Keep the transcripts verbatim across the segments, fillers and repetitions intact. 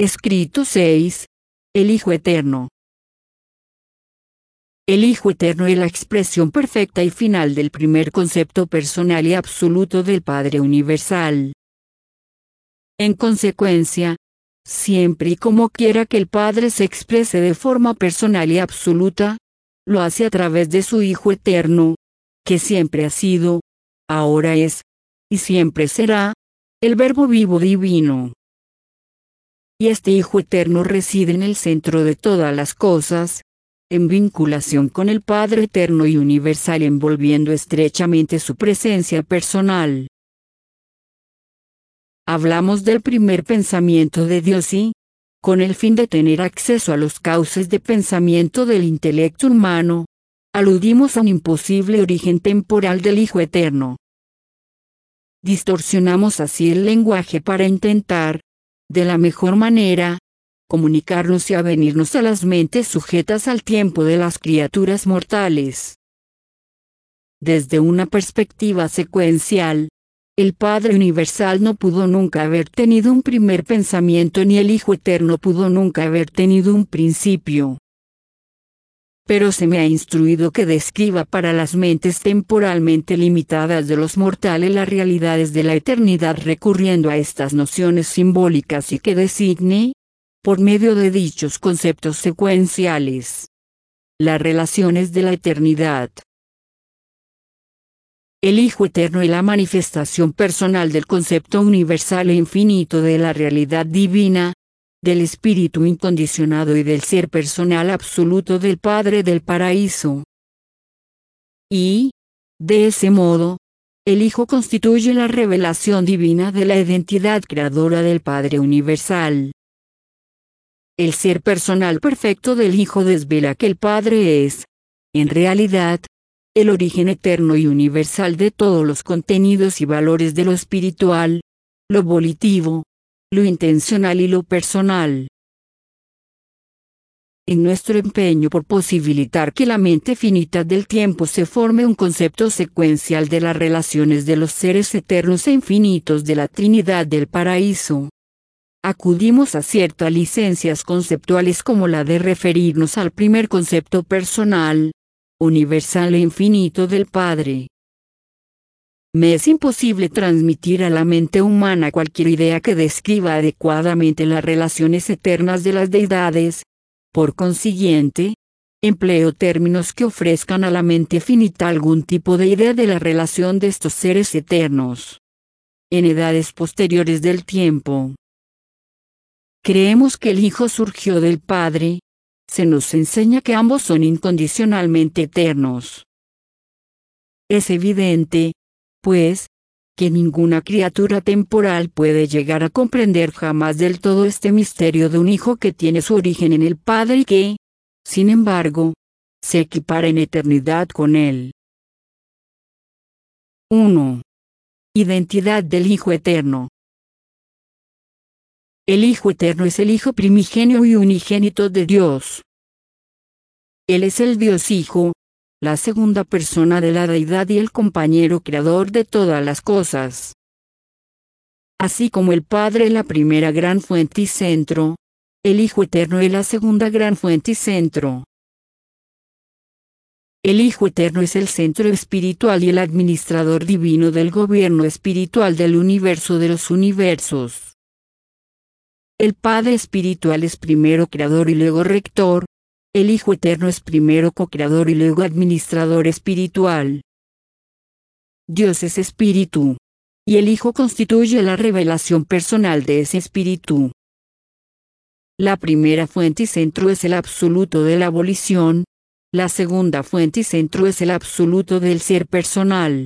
Escrito seis. El Hijo Eterno. El Hijo Eterno es la expresión perfecta y final del primer concepto personal y absoluto del Padre Universal. En consecuencia, siempre y como quiera que el Padre se exprese de forma personal y absoluta, lo hace a través de su Hijo Eterno, que siempre ha sido, ahora es, y siempre será, el Verbo vivo divino. Y este Hijo Eterno reside en el centro de todas las cosas, en vinculación con el Padre Eterno y Universal, envolviendo estrechamente su presencia personal. Hablamos del primer pensamiento de Dios y, con el fin de tener acceso a los cauces de pensamiento del intelecto humano, aludimos a un imposible origen temporal del Hijo Eterno. Distorsionamos así el lenguaje para intentar, de la mejor manera, comunicarnos y avenirnos a las mentes sujetas al tiempo de las criaturas mortales. Desde una perspectiva secuencial, el Padre Universal no pudo nunca haber tenido un primer pensamiento, ni el Hijo Eterno pudo nunca haber tenido un principio. Pero se me ha instruido que describa para las mentes temporalmente limitadas de los mortales las realidades de la eternidad recurriendo a estas nociones simbólicas, y que designe, por medio de dichos conceptos secuenciales, las relaciones de la eternidad. El Hijo Eterno es la manifestación personal del concepto universal e infinito de la realidad divina, del Espíritu incondicionado y del ser personal absoluto del Padre del Paraíso. Y, de ese modo, el Hijo constituye la revelación divina de la identidad creadora del Padre Universal. El ser personal perfecto del Hijo desvela que el Padre es, en realidad, el origen eterno y universal de todos los contenidos y valores de lo espiritual, lo volitivo, lo intencional y lo personal. En nuestro empeño por posibilitar que la mente finita del tiempo se forme un concepto secuencial de las relaciones de los seres eternos e infinitos de la Trinidad del Paraíso, acudimos a ciertas licencias conceptuales como la de referirnos al primer concepto personal, universal e infinito del Padre. Me es imposible transmitir a la mente humana cualquier idea que describa adecuadamente las relaciones eternas de las deidades. Por consiguiente, empleo términos que ofrezcan a la mente finita algún tipo de idea de la relación de estos seres eternos en edades posteriores del tiempo. Creemos que el Hijo surgió del Padre. Se nos enseña que ambos son incondicionalmente eternos. Es evidente, pues, que ninguna criatura temporal puede llegar a comprender jamás del todo este misterio de un Hijo que tiene su origen en el Padre y que, sin embargo, se equipara en eternidad con Él. uno. Identidad del Hijo Eterno. El Hijo Eterno es el Hijo primigenio y unigénito de Dios. Él es el Dios Hijo, la segunda persona de la deidad y el compañero creador de todas las cosas. Así como el Padre es la primera gran fuente y centro, el Hijo Eterno es la segunda gran fuente y centro. El Hijo Eterno es el centro espiritual y el administrador divino del gobierno espiritual del universo de los universos. El Padre espiritual es primero creador y luego rector. El Hijo Eterno es primero co-creador y luego administrador espiritual. Dios es espíritu, y el Hijo constituye la revelación personal de ese espíritu. La primera fuente y centro es el absoluto de la volición, la segunda fuente y centro es el absoluto del ser personal.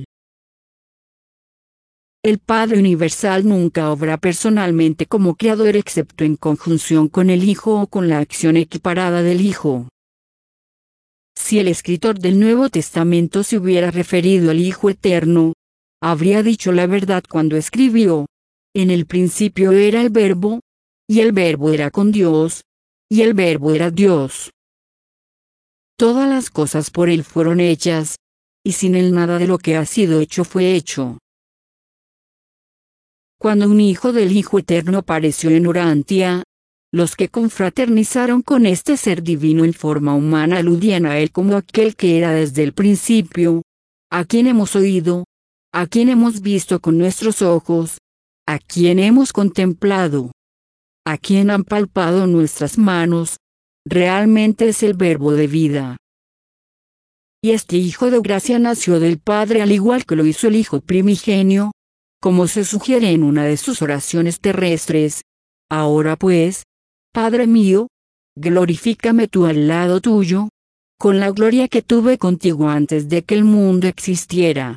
El Padre Universal nunca obra personalmente como creador excepto en conjunción con el Hijo o con la acción equiparada del Hijo. Si el escritor del Nuevo Testamento se hubiera referido al Hijo Eterno, habría dicho la verdad cuando escribió: en el principio era el Verbo, y el Verbo era con Dios, y el Verbo era Dios. Todas las cosas por Él fueron hechas, y sin Él nada de lo que ha sido hecho fue hecho. Cuando un hijo del Hijo Eterno apareció en Urantia, Los que confraternizaron con este ser divino en forma humana aludían a él como aquel que era desde el principio, a quien hemos oído, a quien hemos visto con nuestros ojos, a quien hemos contemplado, a quien han palpado nuestras manos. Realmente es el Verbo de vida. Y este Hijo de gracia nació del Padre al igual que lo hizo el Hijo primigenio, como se sugiere en una de sus oraciones terrestres. Ahora pues, Padre mío, glorifícame tú al lado tuyo, con la gloria que tuve contigo antes de que el mundo existiera.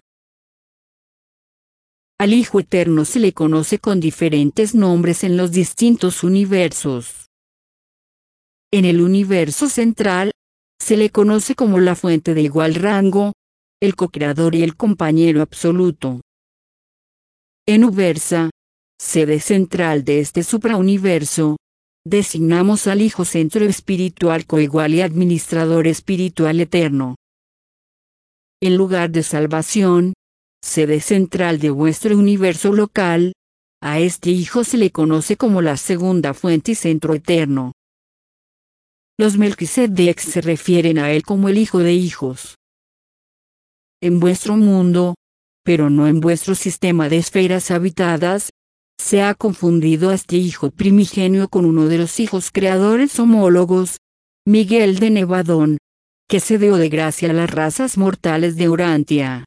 Al Hijo Eterno se le conoce con diferentes nombres en los distintos universos. En el universo central, se le conoce como la fuente de igual rango, el co-creador y el compañero absoluto. En Uversa, sede central de este suprauniverso, designamos al Hijo Centro Espiritual coigual y administrador espiritual eterno. En lugar de salvación, sede central de vuestro universo local, a este Hijo se le conoce como la segunda fuente y centro eterno. Los Melquisedec se refieren a él como el Hijo de hijos. En vuestro mundo, pero no en vuestro sistema de esferas habitadas, se ha confundido a este Hijo primigenio con uno de los hijos creadores homólogos, Miguel de Nevadón, que se dio de gracia a las razas mortales de Urantia.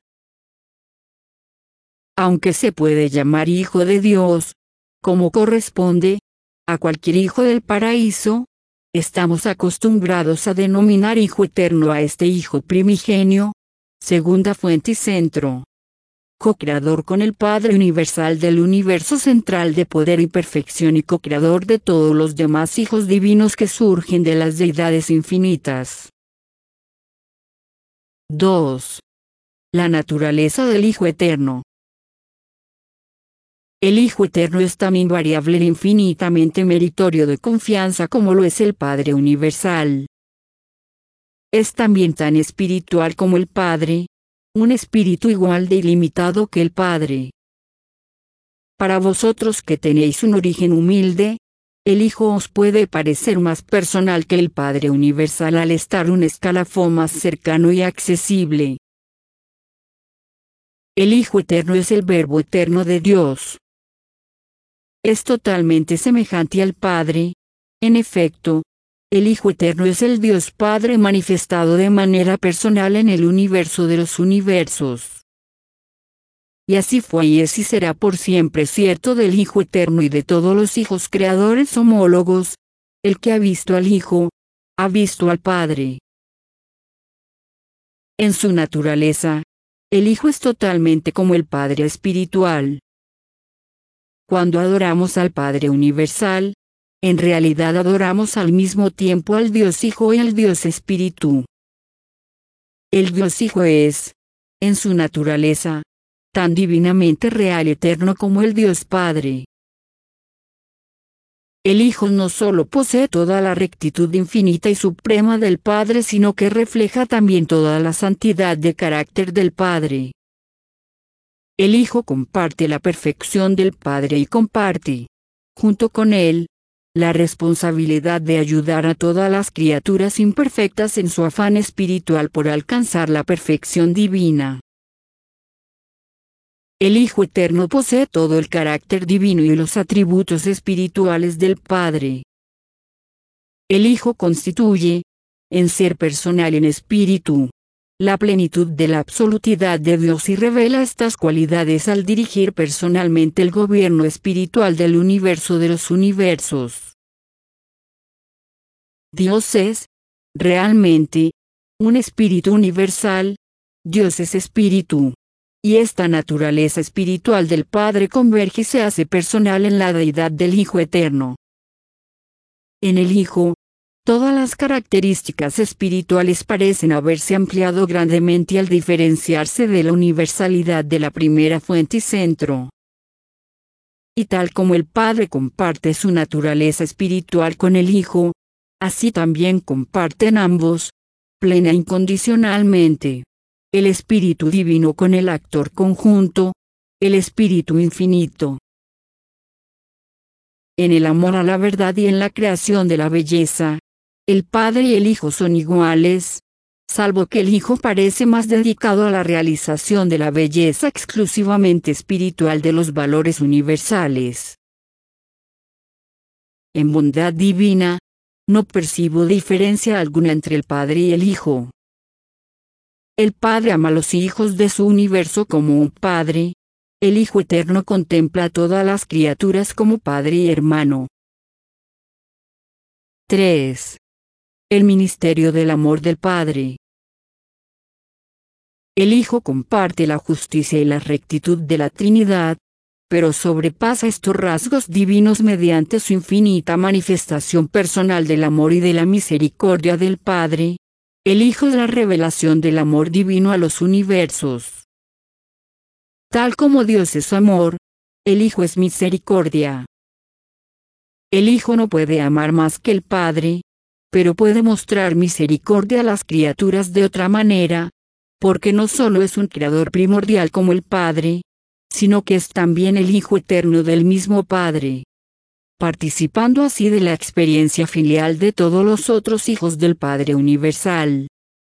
Aunque se puede llamar Hijo de Dios, como corresponde, a cualquier hijo del paraíso, estamos acostumbrados a denominar Hijo Eterno a este Hijo primigenio, segunda fuente y centro, co-creador con el Padre universal del universo central de poder y perfección y co-creador de todos los demás hijos divinos que surgen de las deidades infinitas. dos. La naturaleza del Hijo Eterno. El Hijo Eterno es tan invariable e infinitamente meritorio de confianza como lo es el Padre universal. Es también tan espiritual como el Padre, un espíritu igual de ilimitado que el Padre. Para vosotros que tenéis un origen humilde, el Hijo os puede parecer más personal que el Padre universal al estar un escalafón más cercano y accesible. El Hijo Eterno es el Verbo eterno de Dios. Es totalmente semejante al Padre. En efecto, el Hijo Eterno es el Dios Padre manifestado de manera personal en el universo de los universos. Y así fue y es y será por siempre cierto del Hijo Eterno y de todos los hijos creadores homólogos. El que ha visto al Hijo, ha visto al Padre. En su naturaleza, el Hijo es totalmente como el Padre espiritual. Cuando adoramos al Padre universal, en realidad adoramos al mismo tiempo al Dios Hijo y al Dios Espíritu. El Dios Hijo es, en su naturaleza, tan divinamente real y eterno como el Dios Padre. El Hijo no solo posee toda la rectitud infinita y suprema del Padre, sino que refleja también toda la santidad de carácter del Padre. El Hijo comparte la perfección del Padre y comparte, junto con él, la responsabilidad de ayudar a todas las criaturas imperfectas en su afán espiritual por alcanzar la perfección divina. El Hijo Eterno posee todo el carácter divino y los atributos espirituales del Padre. El Hijo constituye, en ser personal y en espíritu, la plenitud de la absolutidad de Dios y revela estas cualidades al dirigir personalmente el gobierno espiritual del universo de los universos. Dios es, realmente, un espíritu universal. Dios es espíritu. Y esta naturaleza espiritual del Padre converge y se hace personal en la deidad del Hijo Eterno. En el Hijo, todas las características espirituales parecen haberse ampliado grandemente al diferenciarse de la universalidad de la primera fuente y centro. Y tal como el Padre comparte su naturaleza espiritual con el Hijo, así también comparten ambos, plena e incondicionalmente, el Espíritu Divino con el actor conjunto, el Espíritu Infinito. en el amor a la verdad y en la creación de la belleza. El Padre y el Hijo son iguales, salvo que el Hijo parece más dedicado a la realización de la belleza exclusivamente espiritual de los valores universales. En bondad divina, no percibo diferencia alguna entre el Padre y el Hijo. El Padre ama a los hijos de su universo como un Padre. El Hijo Eterno contempla a todas las criaturas como Padre y hermano. tres. El ministerio del amor del Padre. El Hijo comparte la justicia y la rectitud de la Trinidad, pero sobrepasa estos rasgos divinos mediante su infinita manifestación personal del amor y de la misericordia del Padre. El Hijo es la revelación del amor divino a los universos. Tal como Dios es amor, el Hijo es misericordia. El Hijo no puede amar más que el Padre, pero puede mostrar misericordia a las criaturas de otra manera, porque no solo es un creador primordial como el Padre, sino que es también el Hijo eterno del mismo Padre, participando así de la experiencia filial de todos los otros hijos del Padre universal.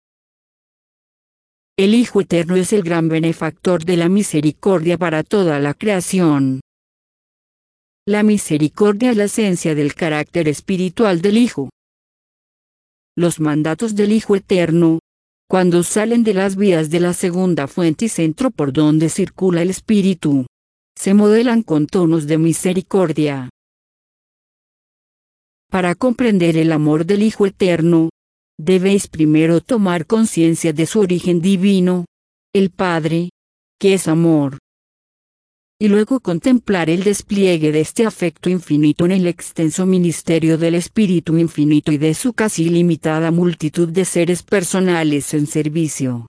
El Hijo eterno es el gran benefactor de la misericordia para toda la creación. La misericordia es la esencia del carácter espiritual del Hijo. Los mandatos del Hijo eterno, cuando salen de las vías de la segunda fuente y centro por donde circula el Espíritu, se modelan con tonos de misericordia. Para comprender el amor del Hijo eterno, debéis primero tomar conciencia de su origen divino, el Padre, que es amor, y luego contemplar el despliegue de este afecto infinito en el extenso ministerio del Espíritu infinito y de su casi ilimitada multitud de seres personales en servicio.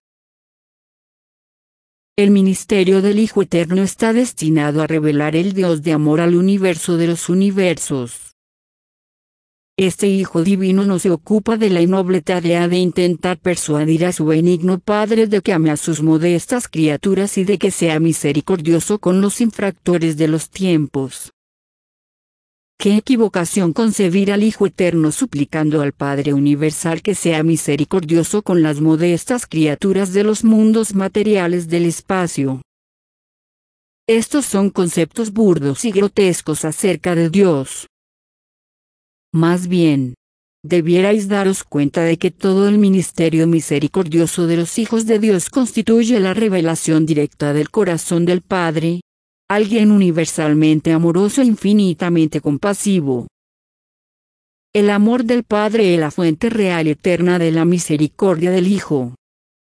El ministerio del Hijo eterno está destinado a revelar el Dios de amor al universo de los universos. Este Hijo divino no se ocupa de la innoble tarea de intentar persuadir a su benigno Padre de que ame a sus modestas criaturas y de que sea misericordioso con los infractores de los tiempos. Qué equivocación concebir al Hijo eterno suplicando al Padre universal que sea misericordioso con las modestas criaturas de los mundos materiales del espacio. Estos son conceptos burdos y grotescos acerca de Dios. Más bien, debierais daros cuenta de que todo el ministerio misericordioso de los hijos de Dios constituye la revelación directa del corazón del Padre, alguien universalmente amoroso e infinitamente compasivo. El amor del Padre es la fuente real y eterna de la misericordia del Hijo.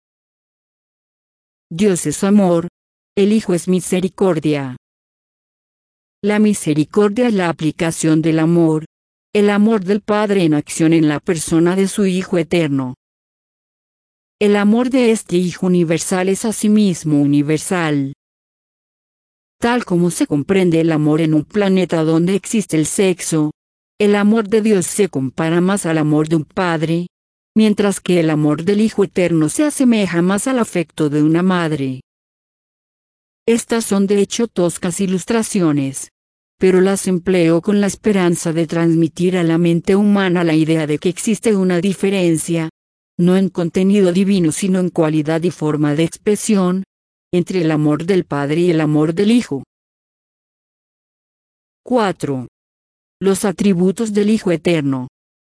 Dios es amor, el Hijo es misericordia. La misericordia es la aplicación del amor, el amor del Padre en acción en la persona de su Hijo eterno. El amor de este Hijo universal es asimismo universal. Tal como se comprende el amor en un planeta donde existe el sexo, el amor de Dios se compara más al amor de un padre, mientras que el amor del Hijo eterno se asemeja más al afecto de una madre. Estas son de hecho toscas ilustraciones, pero las empleo con la esperanza de transmitir a la mente humana la idea de que existe una diferencia, no en contenido divino sino en cualidad y forma de expresión, entre el amor del Padre y el amor del Hijo. cuatro. Los atributos del Hijo eterno.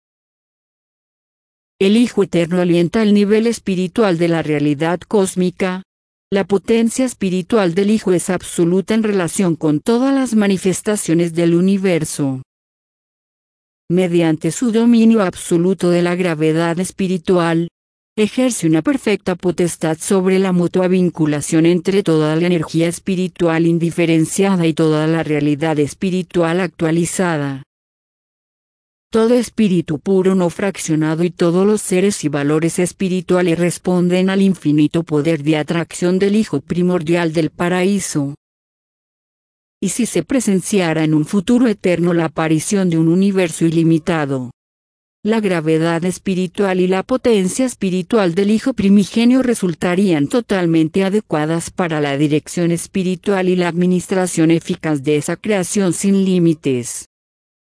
El Hijo eterno alienta el nivel espiritual de la realidad cósmica. La potencia espiritual del Hijo es absoluta en relación con todas las manifestaciones del universo. Mediante su dominio absoluto de la gravedad espiritual, ejerce una perfecta potestad sobre la mutua vinculación entre toda la energía espiritual indiferenciada y toda la realidad espiritual actualizada. Todo espíritu puro no fraccionado y todos los seres y valores espirituales responden al infinito poder de atracción del Hijo primordial del paraíso. ¿Y si se presenciara en un futuro eterno la aparición de un universo ilimitado? La gravedad espiritual y la potencia espiritual del Hijo primigenio resultarían totalmente adecuadas para la dirección espiritual y la administración eficaz de esa creación sin límites.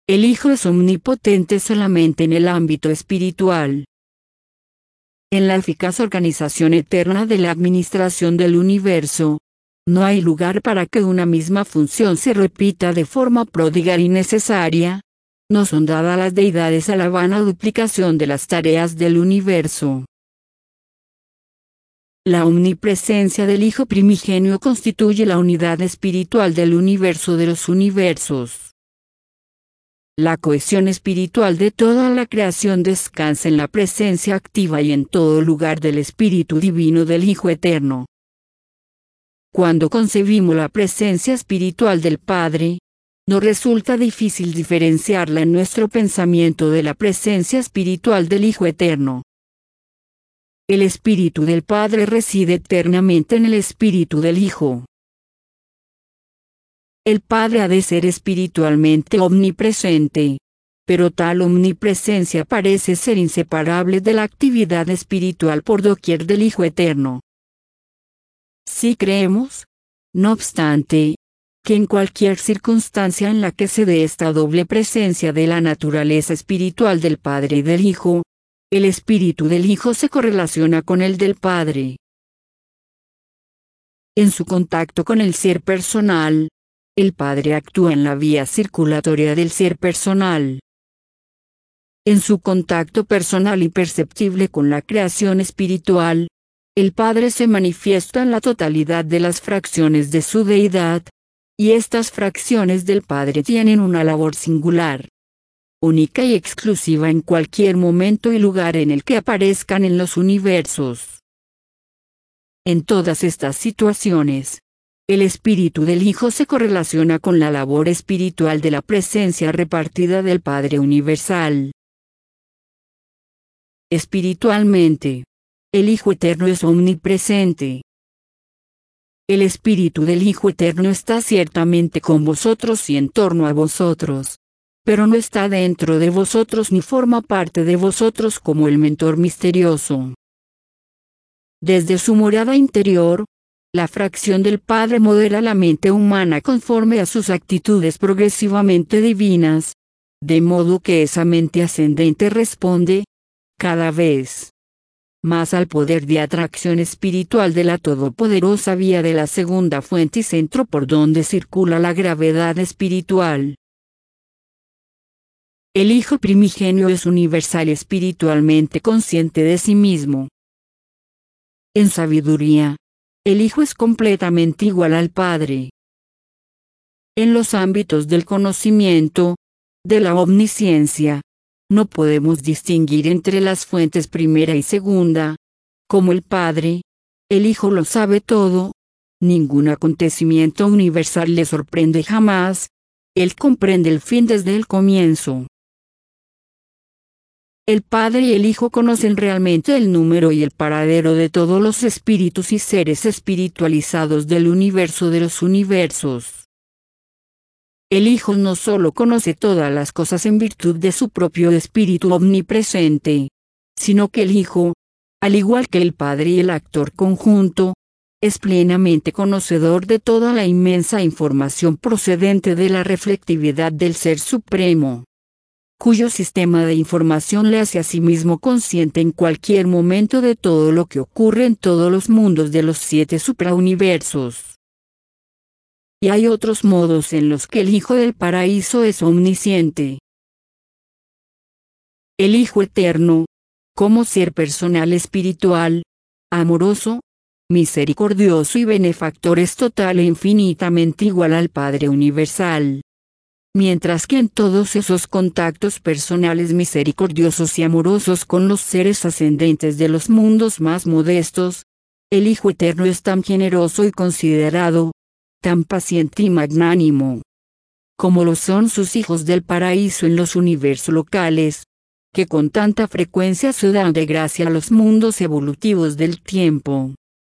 El Hijo es omnipotente solamente en el ámbito espiritual. En la eficaz organización eterna de la administración del universo, no hay lugar para que una misma función se repita de forma pródiga y necesaria. No son dadas las deidades a la vana duplicación de las tareas del universo. La omnipresencia del Hijo primigenio constituye la unidad espiritual del universo de los universos. La cohesión espiritual de toda la creación descansa en la presencia activa y en todo lugar del Espíritu Divino del Hijo Eterno. Cuando concebimos la presencia espiritual del Padre, nos resulta difícil diferenciarla en nuestro pensamiento de la presencia espiritual del Hijo Eterno. El Espíritu del Padre reside eternamente en el Espíritu del Hijo. El Padre ha de ser espiritualmente omnipresente, pero tal omnipresencia parece ser inseparable de la actividad espiritual por doquier del Hijo Eterno. Si creemos, no obstante, que en cualquier circunstancia en la que se dé esta doble presencia de la naturaleza espiritual del Padre y del Hijo, el Espíritu del Hijo se correlaciona con el del Padre. En su contacto con el ser personal, el Padre actúa en la vía circulatoria del ser personal. En su contacto personal y perceptible con la creación espiritual, el Padre se manifiesta en la totalidad de las fracciones de su deidad, y estas fracciones del Padre tienen una labor singular, única y exclusiva en cualquier momento y lugar en el que aparezcan en los universos. En todas estas situaciones, el Espíritu del Hijo se correlaciona con la labor espiritual de la presencia repartida del Padre Universal. Espiritualmente, el Hijo Eterno es omnipresente. El Espíritu del Hijo Eterno está ciertamente con vosotros y en torno a vosotros, pero no está dentro de vosotros ni forma parte de vosotros como el mentor misterioso. Desde su morada interior, la fracción del Padre modela la mente humana conforme a sus actitudes progresivamente divinas, de modo que esa mente ascendente responde, cada vez más al poder de atracción espiritual de la todopoderosa vía de la segunda fuente y centro por donde circula la gravedad espiritual. El Hijo primigenio es universal espiritualmente consciente de sí mismo. En sabiduría, el Hijo es completamente igual al Padre. En los ámbitos del conocimiento, de la omnisciencia, no podemos distinguir entre las fuentes primera y segunda. Como el Padre, el Hijo lo sabe todo. Ningún acontecimiento universal le sorprende jamás. Él comprende el fin desde el comienzo. El Padre y el Hijo conocen realmente el número y el paradero de todos los espíritus y seres espiritualizados del universo de los universos. El Hijo no solo conoce todas las cosas en virtud de su propio espíritu omnipresente, sino que el Hijo, al igual que el Padre y el actor conjunto, es plenamente conocedor de toda la inmensa información procedente de la reflectividad del Ser Supremo, cuyo sistema de información le hace a sí mismo consciente en cualquier momento de todo lo que ocurre en todos los mundos de los siete suprauniversos. Y hay otros modos en los que el Hijo del Paraíso es omnisciente. El Hijo Eterno, como ser personal espiritual, amoroso, misericordioso y benefactor es total e infinitamente igual al Padre Universal. Mientras que en todos esos contactos personales misericordiosos y amorosos con los seres ascendentes de los mundos más modestos, el Hijo Eterno es tan generoso y considerado, tan paciente y magnánimo, como lo son sus hijos del paraíso en los universos locales, que con tanta frecuencia se dan de gracia a los mundos evolutivos del tiempo.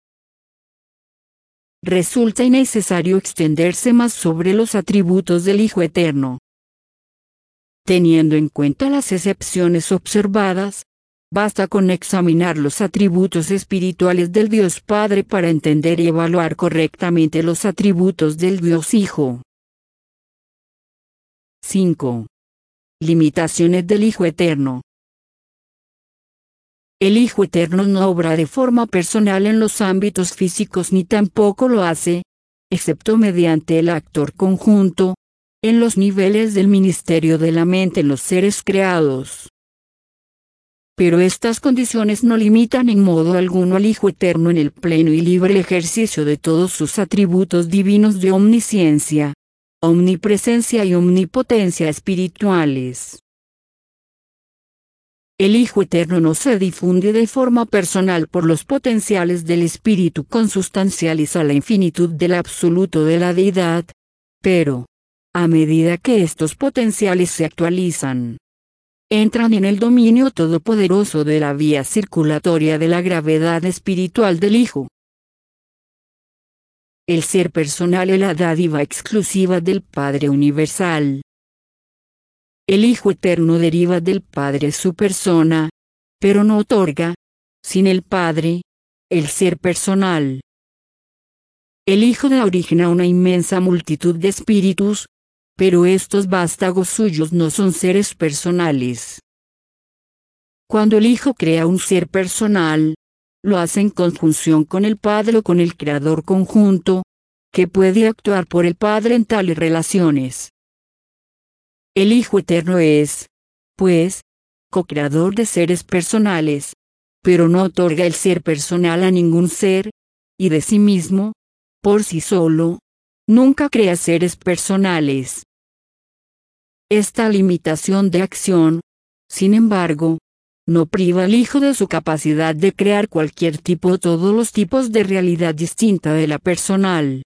Resulta innecesario extenderse más sobre los atributos del Hijo Eterno. Teniendo en cuenta las excepciones observadas, basta con examinar los atributos espirituales del Dios Padre para entender y evaluar correctamente los atributos del Dios Hijo. cinco. Limitaciones del Hijo Eterno. El Hijo Eterno no obra de forma personal en los ámbitos físicos ni tampoco lo hace, excepto mediante el actor conjunto, en los niveles del ministerio de la mente en los seres creados. Pero estas condiciones no limitan en modo alguno al Hijo Eterno en el pleno y libre ejercicio de todos sus atributos divinos de omnisciencia, omnipresencia y omnipotencia espirituales. El Hijo Eterno no se difunde de forma personal por los potenciales del Espíritu consustanciales a la infinitud del absoluto de la Deidad, pero, a medida que estos potenciales se actualizan, entran en el dominio todopoderoso de la vía circulatoria de la gravedad espiritual del Hijo. El ser personal es la dádiva exclusiva del Padre Universal. El Hijo Eterno deriva del Padre su persona, pero no otorga, sin el Padre, el ser personal. El Hijo da origen a una inmensa multitud de espíritus, pero estos vástagos suyos no son seres personales. Cuando el Hijo crea un ser personal, lo hace en conjunción con el Padre o con el Creador conjunto, que puede actuar por el Padre en tales relaciones. El Hijo Eterno es, pues, co-creador de seres personales, pero no otorga el ser personal a ningún ser, y de sí mismo, por sí solo, nunca crea seres personales. Esta limitación de acción, sin embargo, no priva al Hijo de su capacidad de crear cualquier tipo o todos los tipos de realidad distinta de la personal.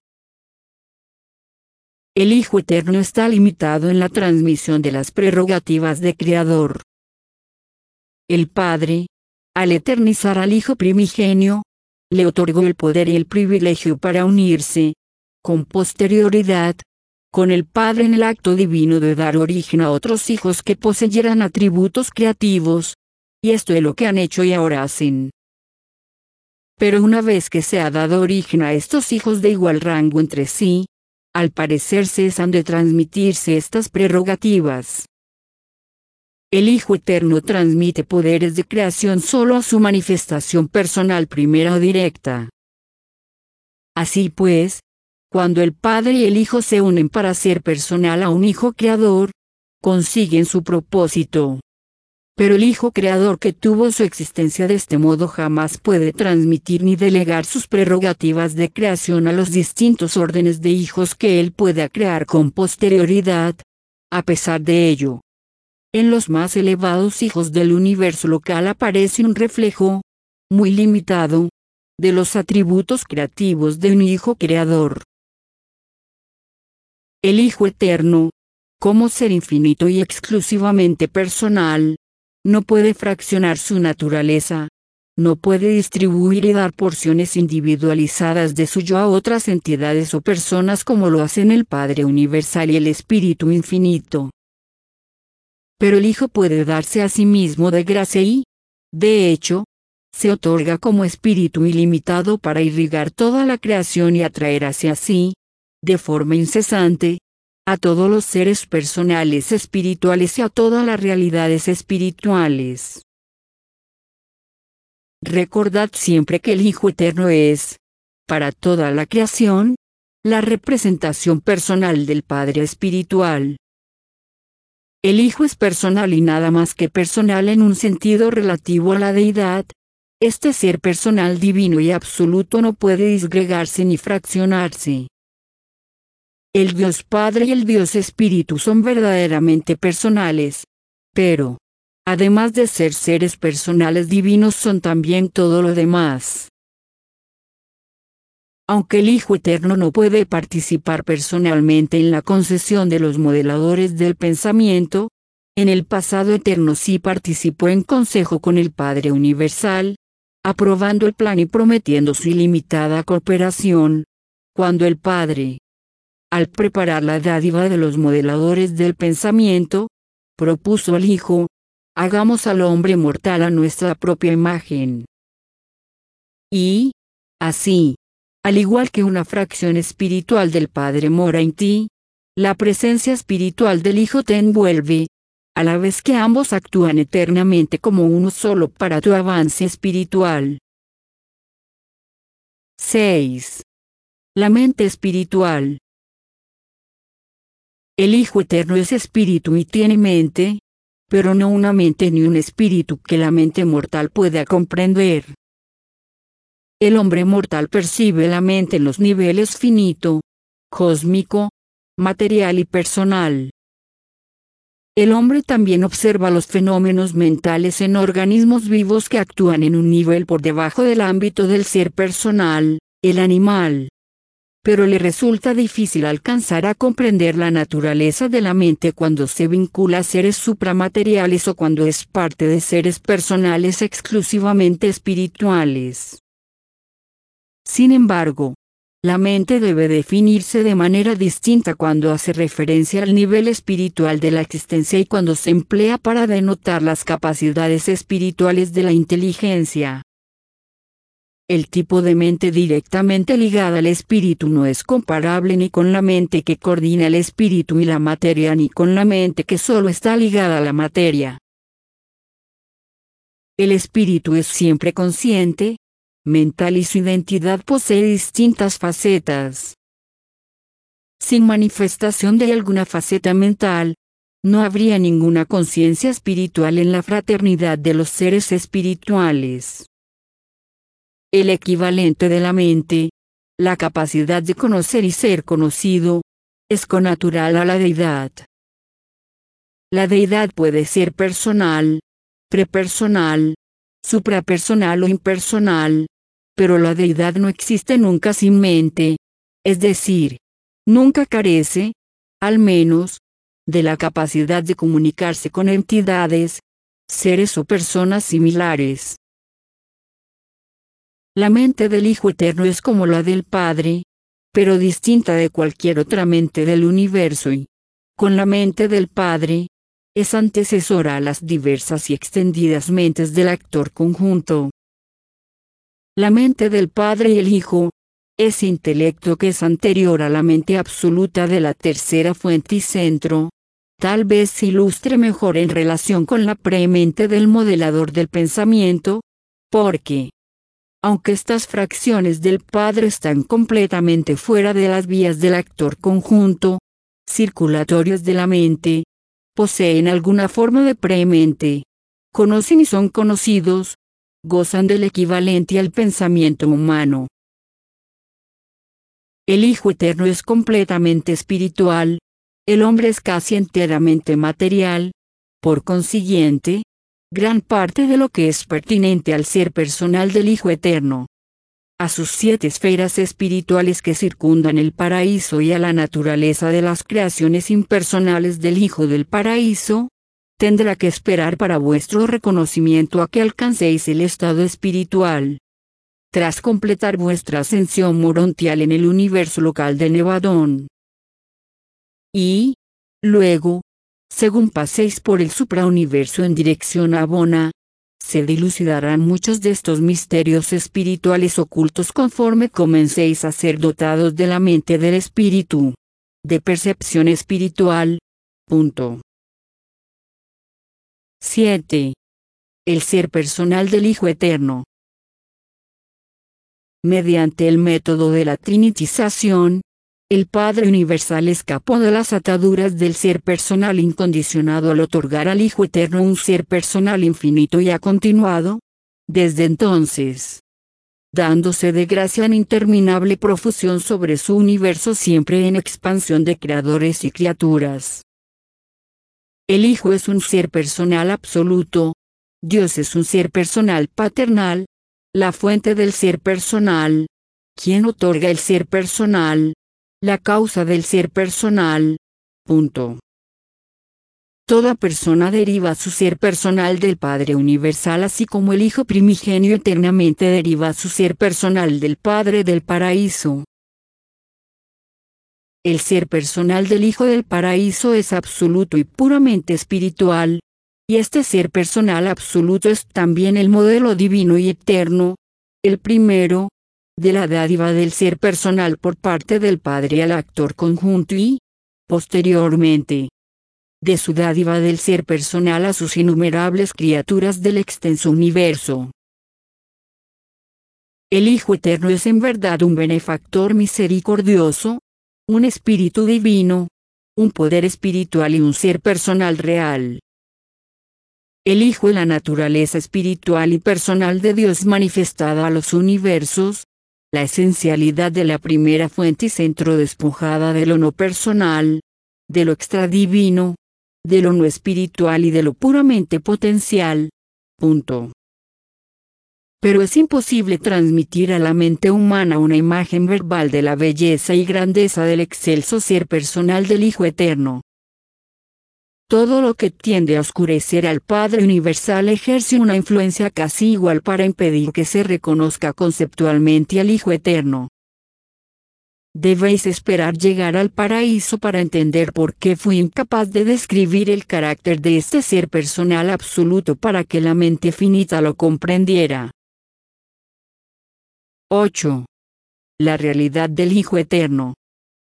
El Hijo Eterno está limitado en la transmisión de las prerrogativas de Creador. El Padre, al eternizar al Hijo primigenio, le otorgó el poder y el privilegio para unirse, con posterioridad, con el Padre en el acto divino de dar origen a otros hijos que poseyeran atributos creativos, y esto es lo que han hecho y ahora hacen. Pero una vez que se ha dado origen a estos hijos de igual rango entre sí, al parecer cesan de transmitirse estas prerrogativas. El Hijo Eterno transmite poderes de creación solo a su manifestación personal primera o directa. Así pues, cuando el Padre y el Hijo se unen para hacer personal a un Hijo Creador, consiguen su propósito. Pero el Hijo Creador que tuvo su existencia de este modo jamás puede transmitir ni delegar sus prerrogativas de creación a los distintos órdenes de hijos que él pueda crear con posterioridad. A pesar de ello, en los más elevados hijos del universo local aparece un reflejo, muy limitado, de los atributos creativos de un Hijo Creador. El Hijo Eterno, como ser infinito y exclusivamente personal, no puede fraccionar su naturaleza, no puede distribuir y dar porciones individualizadas de su yo a otras entidades o personas como lo hacen el Padre Universal y el Espíritu Infinito. Pero el Hijo puede darse a sí mismo de gracia y, de hecho, se otorga como espíritu ilimitado para irrigar toda la creación y atraer hacia sí, de forma incesante, a todos los seres personales espirituales y a todas las realidades espirituales. Recordad siempre que el Hijo Eterno es, para toda la creación, la representación personal del Padre Espiritual. El Hijo es personal y nada más que personal en un sentido relativo a la Deidad. Este ser personal divino y absoluto no puede disgregarse ni fraccionarse. El Dios Padre y el Dios Espíritu son verdaderamente personales, pero, además de ser seres personales divinos, son también todo lo demás. Aunque el Hijo Eterno no puede participar personalmente en la concesión de los modeladores del pensamiento, en el pasado eterno sí participó en consejo con el Padre Universal, aprobando el plan y prometiendo su ilimitada cooperación, cuando el Padre, al preparar la dádiva de los modeladores del pensamiento, propuso al Hijo: hagamos al hombre mortal a nuestra propia imagen. Y, así, al igual que una fracción espiritual del Padre mora en ti, la presencia espiritual del Hijo te envuelve, a la vez que ambos actúan eternamente como uno solo para tu avance espiritual. seis. La mente espiritual. El Hijo Eterno es espíritu y tiene mente, pero no una mente ni un espíritu que la mente mortal pueda comprender. El hombre mortal percibe la mente en los niveles finito, cósmico, material y personal. El hombre también observa los fenómenos mentales en organismos vivos que actúan en un nivel por debajo del ámbito del ser personal, el animal. Pero le resulta difícil alcanzar a comprender la naturaleza de la mente cuando se vincula a seres supramateriales o cuando es parte de seres personales exclusivamente espirituales. Sin embargo, la mente debe definirse de manera distinta cuando hace referencia al nivel espiritual de la existencia y cuando se emplea para denotar las capacidades espirituales de la inteligencia. El tipo de mente directamente ligada al espíritu no es comparable ni con la mente que coordina el espíritu y la materia ni con la mente que solo está ligada a la materia. El espíritu es siempre consciente, mental y su identidad posee distintas facetas. Sin manifestación de alguna faceta mental, no habría ninguna conciencia espiritual en la fraternidad de los seres espirituales. El equivalente de la mente, la capacidad de conocer y ser conocido, es connatural a la deidad. La deidad puede ser personal, prepersonal, suprapersonal o impersonal, pero la deidad no existe nunca sin mente, es decir, nunca carece, al menos, de la capacidad de comunicarse con entidades, seres o personas similares. La mente del Hijo Eterno es como la del Padre, pero distinta de cualquier otra mente del universo y, con la mente del Padre, es antecesora a las diversas y extendidas mentes del actor conjunto. La mente del Padre y el Hijo, es intelecto que es anterior a la mente absoluta de la tercera fuente y centro, tal vez se ilustre mejor en relación con la premente del modelador del pensamiento, porque, aunque estas fracciones del Padre están completamente fuera de las vías del actor conjunto, circulatorios de la mente, poseen alguna forma de premente, conocen y son conocidos, gozan del equivalente al pensamiento humano. El Hijo Eterno es completamente espiritual, el hombre es casi enteramente material, por consiguiente, gran parte de lo que es pertinente al ser personal del Hijo Eterno, a sus siete esferas espirituales que circundan el paraíso y a la naturaleza de las creaciones impersonales del Hijo del Paraíso, tendrá que esperar para vuestro reconocimiento a que alcancéis el estado espiritual. Tras completar vuestra ascensión morontial en el universo local de Nevadón. Y, luego, según paséis por el suprauniverso en dirección a Abona, se dilucidarán muchos de estos misterios espirituales ocultos conforme comencéis a ser dotados de la mente del espíritu, de percepción espiritual. Punto. siete. El ser personal del Hijo Eterno. Mediante el método de la trinitización, el Padre Universal escapó de las ataduras del ser personal incondicionado al otorgar al Hijo Eterno un ser personal infinito y ha continuado, desde entonces, dándose de gracia en interminable profusión sobre su universo siempre en expansión de creadores y criaturas. El Hijo es un ser personal absoluto, Dios es un ser personal paternal, la fuente del ser personal, quien otorga el ser personal, la causa del ser personal. Punto. Toda persona deriva su ser personal del Padre Universal, así como el Hijo Primigenio eternamente deriva su ser personal del Padre del Paraíso. El ser personal del Hijo del Paraíso es absoluto y puramente espiritual, y este ser personal absoluto es también el modelo divino y eterno, el primero, de la dádiva del ser personal por parte del Padre al actor conjunto y, posteriormente, de su dádiva del ser personal a sus innumerables criaturas del extenso universo. El Hijo Eterno es en verdad un benefactor misericordioso, un espíritu divino, un poder espiritual y un ser personal real. El Hijo es la naturaleza espiritual y personal de Dios manifestada a los universos, la esencialidad de la primera fuente y centro despojada de lo no personal, de lo extradivino, de lo no espiritual y de lo puramente potencial. Punto. Pero es imposible transmitir a la mente humana una imagen verbal de la belleza y grandeza del excelso ser personal del Hijo Eterno. Todo lo que tiende a oscurecer al Padre Universal ejerce una influencia casi igual para impedir que se reconozca conceptualmente al Hijo Eterno. Debéis esperar llegar al paraíso para entender por qué fui incapaz de describir el carácter de este ser personal absoluto para que la mente finita lo comprendiera. ocho. La realidad del Hijo Eterno.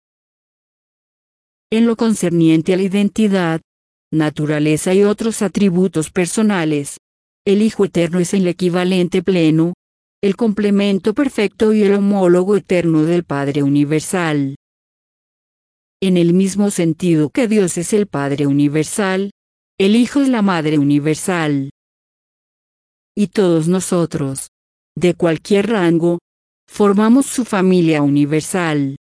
En lo concerniente a la identidad, naturaleza y otros atributos personales, el Hijo Eterno es el equivalente pleno, el complemento perfecto y el homólogo eterno del Padre Universal. En el mismo sentido que Dios es el Padre Universal, el Hijo es la Madre Universal. Y todos nosotros, de cualquier rango, formamos su familia universal.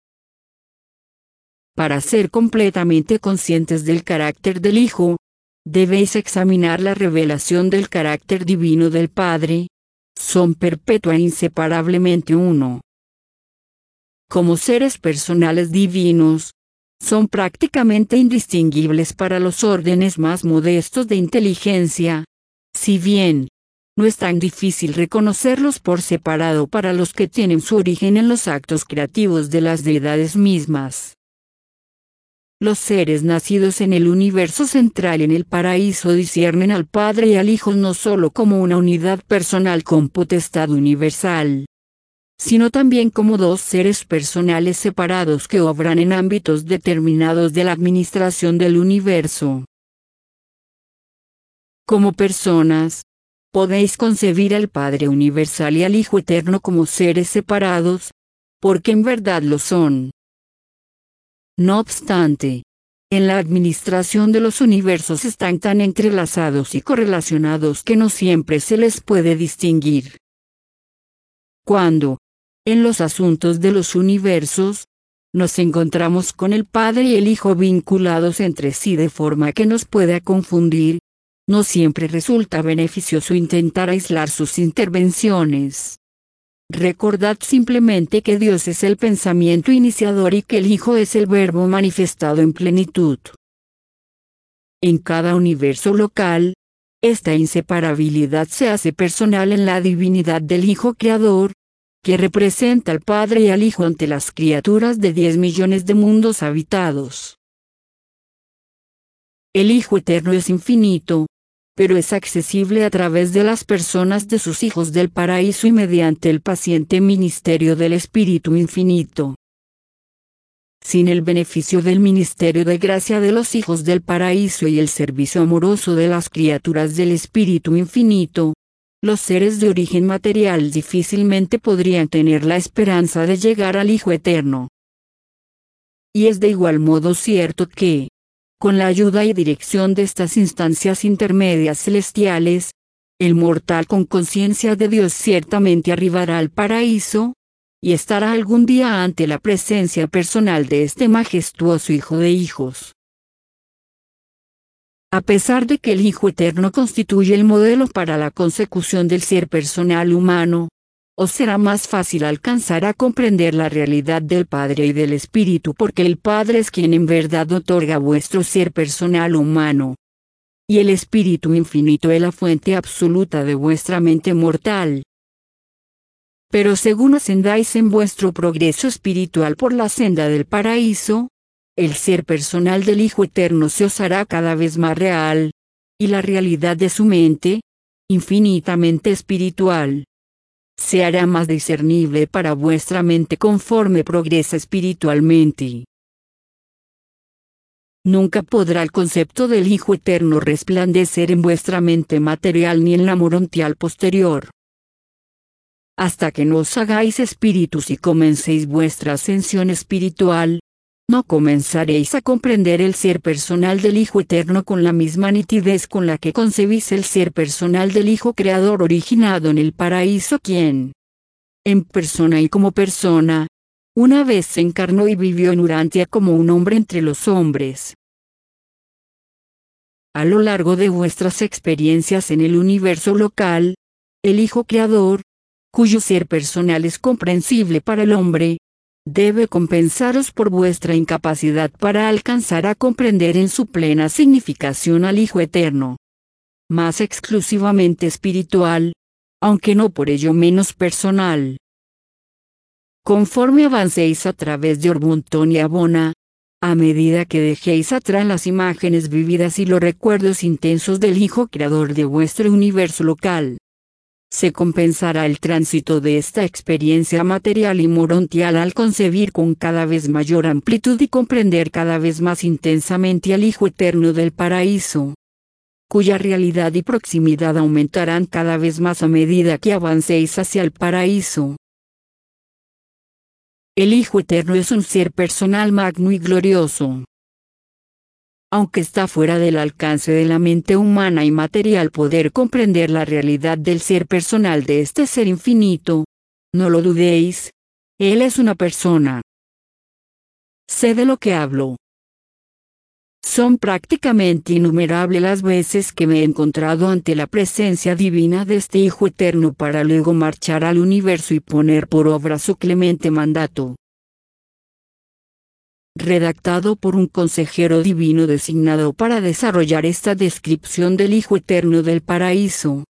Para ser completamente conscientes del carácter del Hijo, debéis examinar la revelación del carácter divino del Padre. Son perpetua e inseparablemente uno. Como seres personales divinos, son prácticamente indistinguibles para los órdenes más modestos de inteligencia, si bien no es tan difícil reconocerlos por separado para los que tienen su origen en los actos creativos de las deidades mismas. Los seres nacidos en el universo central y en el paraíso disciernen al Padre y al Hijo no solo como una unidad personal con potestad universal, sino también como dos seres personales separados que obran en ámbitos determinados de la administración del universo. Como personas, podéis concebir al Padre Universal y al Hijo Eterno como seres separados, porque en verdad lo son. No obstante, en la administración de los universos están tan entrelazados y correlacionados que no siempre se les puede distinguir. Cuando, en los asuntos de los universos, nos encontramos con el Padre y el Hijo vinculados entre sí de forma que nos pueda confundir, no siempre resulta beneficioso intentar aislar sus intervenciones. Recordad simplemente que Dios es el pensamiento iniciador y que el Hijo es el Verbo manifestado en plenitud. En cada universo local, esta inseparabilidad se hace personal en la divinidad del Hijo Creador, que representa al Padre y al Hijo ante las criaturas de diez millones de mundos habitados. El Hijo Eterno es infinito, pero es accesible a través de las personas de sus hijos del paraíso y mediante el paciente ministerio del Espíritu Infinito. Sin el beneficio del ministerio de gracia de los hijos del paraíso y el servicio amoroso de las criaturas del Espíritu Infinito, los seres de origen material difícilmente podrían tener la esperanza de llegar al Hijo Eterno. Y es de igual modo cierto que, con la ayuda y dirección de estas instancias intermedias celestiales, el mortal con conciencia de Dios ciertamente arribará al paraíso, y estará algún día ante la presencia personal de este majestuoso Hijo de hijos. A pesar de que el Hijo Eterno constituye el modelo para la consecución del ser personal humano, os será más fácil alcanzar a comprender la realidad del Padre y del Espíritu porque el Padre es quien en verdad otorga vuestro ser personal humano. Y el Espíritu Infinito es la fuente absoluta de vuestra mente mortal. Pero según ascendáis en vuestro progreso espiritual por la senda del paraíso, el ser personal del Hijo Eterno se os hará cada vez más real, y la realidad de su mente, infinitamente espiritual, se hará más discernible para vuestra mente conforme progresa espiritualmente. Nunca podrá el concepto del Hijo Eterno resplandecer en vuestra mente material ni en la morontial posterior. Hasta que no os hagáis espíritus y comencéis vuestra ascensión espiritual, no comenzaréis a comprender el ser personal del Hijo Eterno con la misma nitidez con la que concebís el ser personal del Hijo Creador originado en el paraíso, quien, en persona y como persona, una vez se encarnó y vivió en Urantia como un hombre entre los hombres. A lo largo de vuestras experiencias en el universo local, el Hijo Creador, cuyo ser personal es comprensible para el hombre, debe compensaros por vuestra incapacidad para alcanzar a comprender en su plena significación al Hijo Eterno. Más exclusivamente espiritual, aunque no por ello menos personal. Conforme avancéis a través de Orbuntón y Abona, a medida que dejéis atrás las imágenes vividas y los recuerdos intensos del Hijo Creador de vuestro universo local, se compensará el tránsito de esta experiencia material y morontial al concebir con cada vez mayor amplitud y comprender cada vez más intensamente al Hijo Eterno del paraíso, cuya realidad y proximidad aumentarán cada vez más a medida que avancéis hacia el paraíso. El Hijo Eterno es un ser personal magno y glorioso. Aunque está fuera del alcance de la mente humana y material poder comprender la realidad del ser personal de este ser infinito, no lo dudéis, Él es una persona. Sé de lo que hablo. Son prácticamente innumerables las veces que me he encontrado ante la presencia divina de este Hijo Eterno para luego marchar al universo y poner por obra su clemente mandato. Redactado por un consejero divino designado para desarrollar esta descripción del Hijo Eterno del paraíso.